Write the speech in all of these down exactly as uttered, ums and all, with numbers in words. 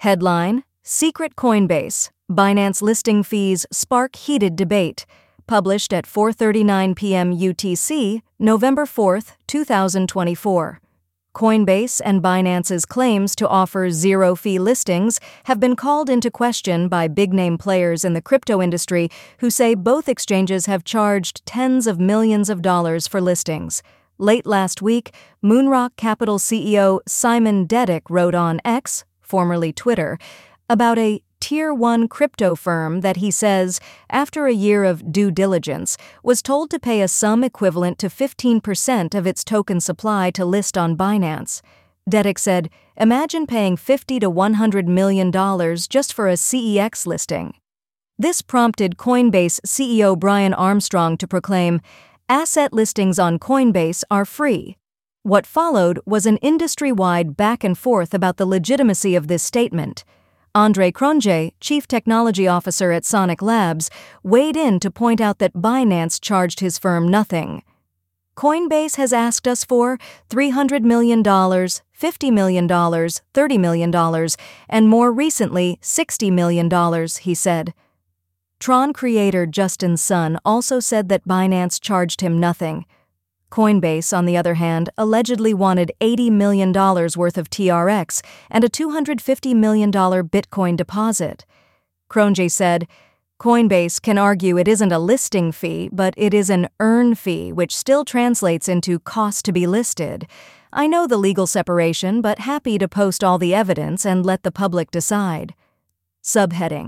Headline: Secret Coinbase. Binance listing fees spark heated debate. Published at four thirty-nine p m U T C, November fourth, two thousand twenty-four. Coinbase and Binance's claims to offer zero-fee listings have been called into question by big-name players in the crypto industry who say both exchanges have charged tens of millions of dollars for listings. Late last week, Moonrock Capital C E O Simon Dedek wrote on X, formerly Twitter, about a Tier one crypto firm that he says, after a year of due diligence, was told to pay a sum equivalent to fifteen percent of its token supply to list on Binance. Dedek said, "Imagine paying fifty to one hundred million dollars just for a C E X listing." This prompted Coinbase C E O Brian Armstrong to proclaim, "Asset listings on Coinbase are free." What followed was an industry-wide back and forth about the legitimacy of this statement. Andre Cronje, Chief Technology Officer at Sonic Labs, weighed in to point out that Binance charged his firm nothing. "Coinbase has asked us for three hundred million dollars, fifty million dollars, thirty million dollars, and more recently sixty million dollars, he said. Tron creator Justin Sun also said that Binance charged him nothing. Coinbase, on the other hand, allegedly wanted eighty million dollars worth of T R X and a two hundred fifty million dollars Bitcoin deposit. Cronje said, "Coinbase can argue it isn't a listing fee, but it is an earn fee, which still translates into cost to be listed. I know the legal separation, but happy to post all the evidence and let the public decide." Subheading: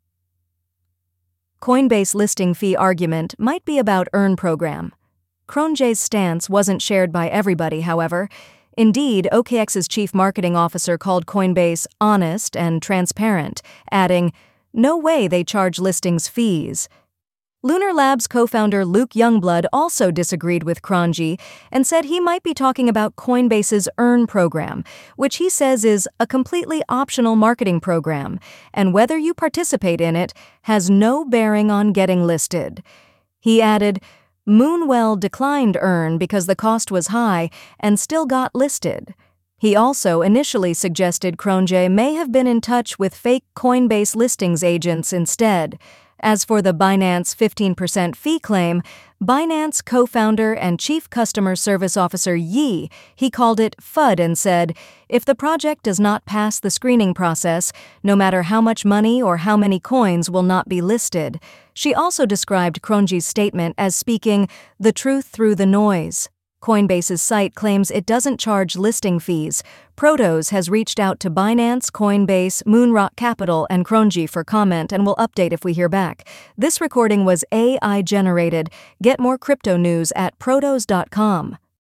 Coinbase listing fee argument might be about earn program. Cronje's stance wasn't shared by everybody, however. Indeed, O K X's chief marketing officer called Coinbase honest and transparent, adding, "No way they charge listings fees." Lunar Labs co-founder Luke Youngblood also disagreed with Cronje and said he might be talking about Coinbase's Earn program, which he says is a completely optional marketing program, and whether you participate in it has no bearing on getting listed. He added, "Moonwell declined Earn because the cost was high and still got listed." He also initially suggested Cronje may have been in touch with fake Coinbase listings agents instead. As for the Binance fifteen percent fee claim, Binance co-founder and chief customer service officer Yi, he called it F U D and said, "If the project does not pass the screening process, no matter how much money or how many coins will not be listed." She also described Cronje's statement as speaking the truth through the noise. Coinbase's site claims it doesn't charge listing fees. Protos has reached out to Binance, Coinbase, Moonrock Capital, and Cronje for comment and will update if we hear back. This recording was A I generated. Get more crypto news at protos dot com.